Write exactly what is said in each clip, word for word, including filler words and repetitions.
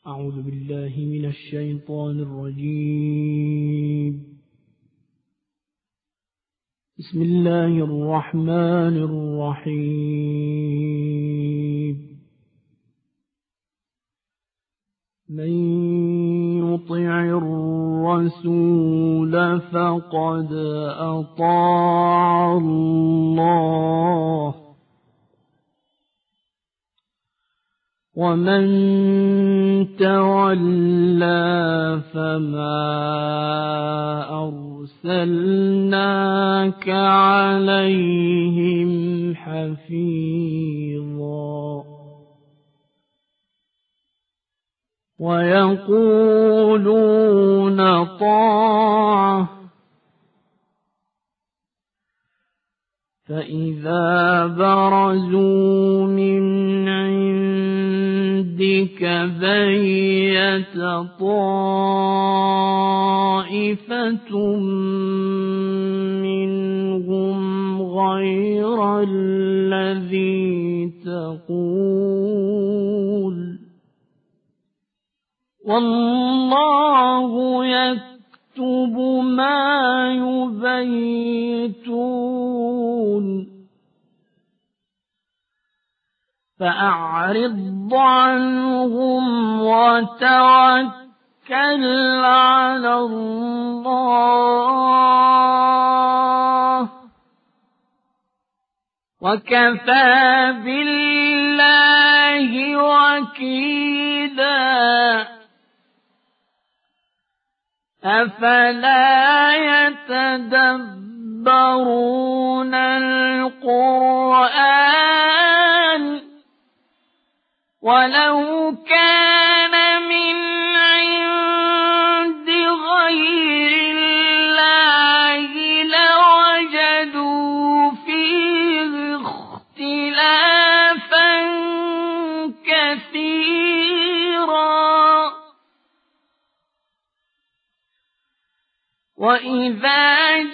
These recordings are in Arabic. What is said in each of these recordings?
أعوذ بالله من الشيطان الرجيم. بسم الله الرحمن الرحيم. من يطع الرسول فقد أطاع الله، ومن تولى فما أرسلناك عليهم حفيظا. ويقولون طاعة فإذا برزوا من عندك بيت طائفة منهم غير الذي تقول، والله يكتب ما يبيتون. فأعرض عنهم وتوكل على الله، وكفى بالله وكيلا. أفلا يتدبرون القرآن ولو كان من عند غير الله لوجدوا فيه اختلافا كثيرا. وإذا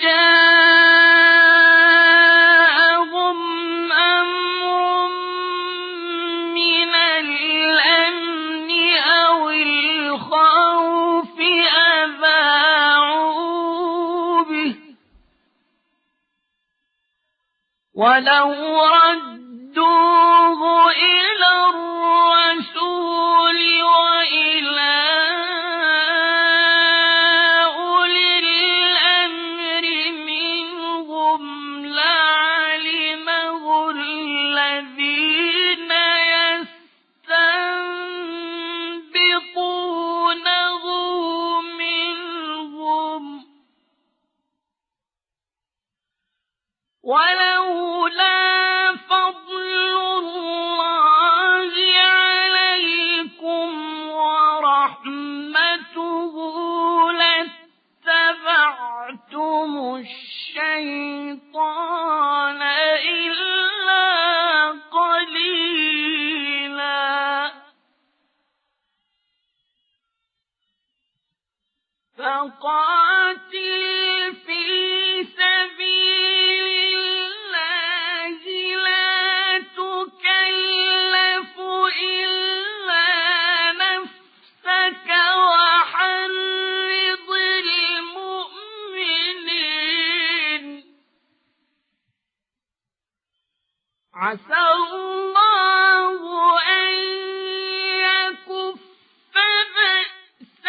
جاءهم أمر من الأمن أو الخوف أذاعوا به، ولو ردوه إلى الرسول وإلى ولولا فضل الله عليكم ورحمته لاتبعتم الشيطان إلا قليلا. فقاتل في سبيل الله لا تكلف إلا نفسك وحرض المؤمنين. عسى الله أن يكف بأس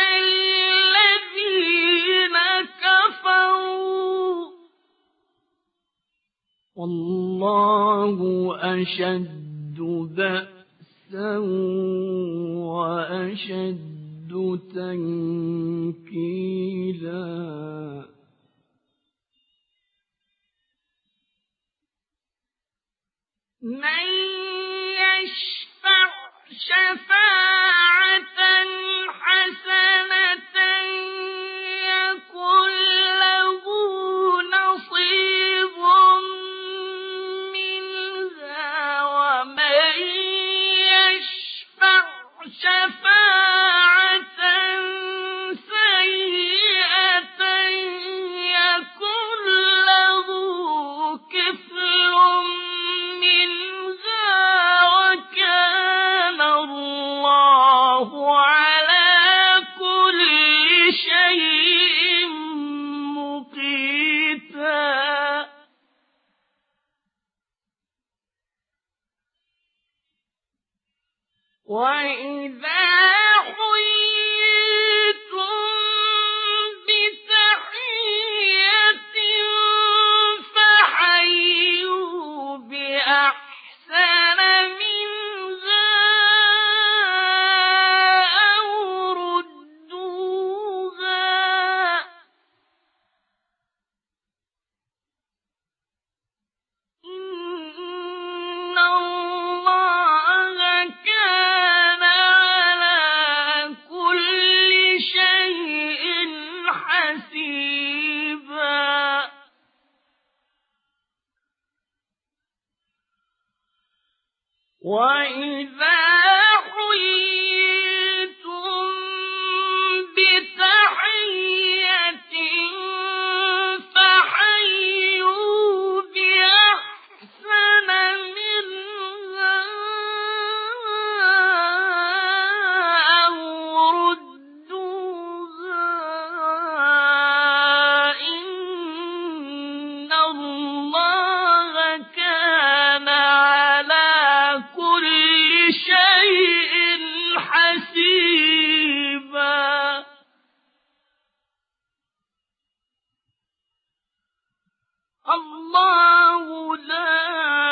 الذين كفروا، والله أشد بأسا وأشد تنكيلا. من يشفع شفاعة حسنة يكن له نصيب منها، ومن يشفع شفاعة سيئة يكن له كفل منها، وكان الله وإذا حييتم بتحية فحيوا بأحسن منها أو ردوها إن الله كان على كل شيء حسيبا. وإذا حييتم بتحية فحيوا بأحسن منها أو ردوها إن الله كان على كل شيء حسيبا. الله لا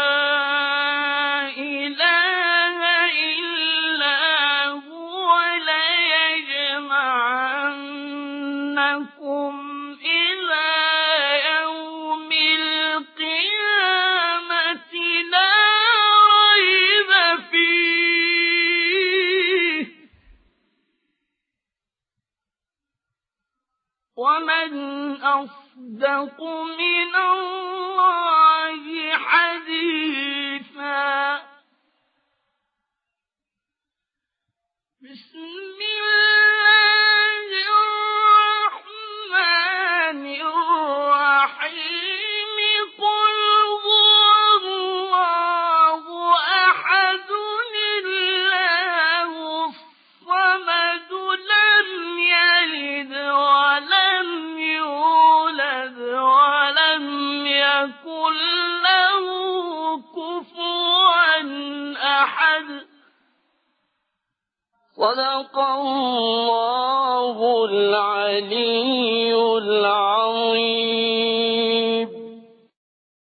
إله إلا هو ليجمعنكم إلى يوم القيامة لا ريب فيه. ومن أصدق من الله حديثا. بسم الله الرحمن الرحيم. قل هو الله أحد الله الصمد لم يلد ولم يولد ولم يكن له كفوا أحد. صدق الله العلي العظيم.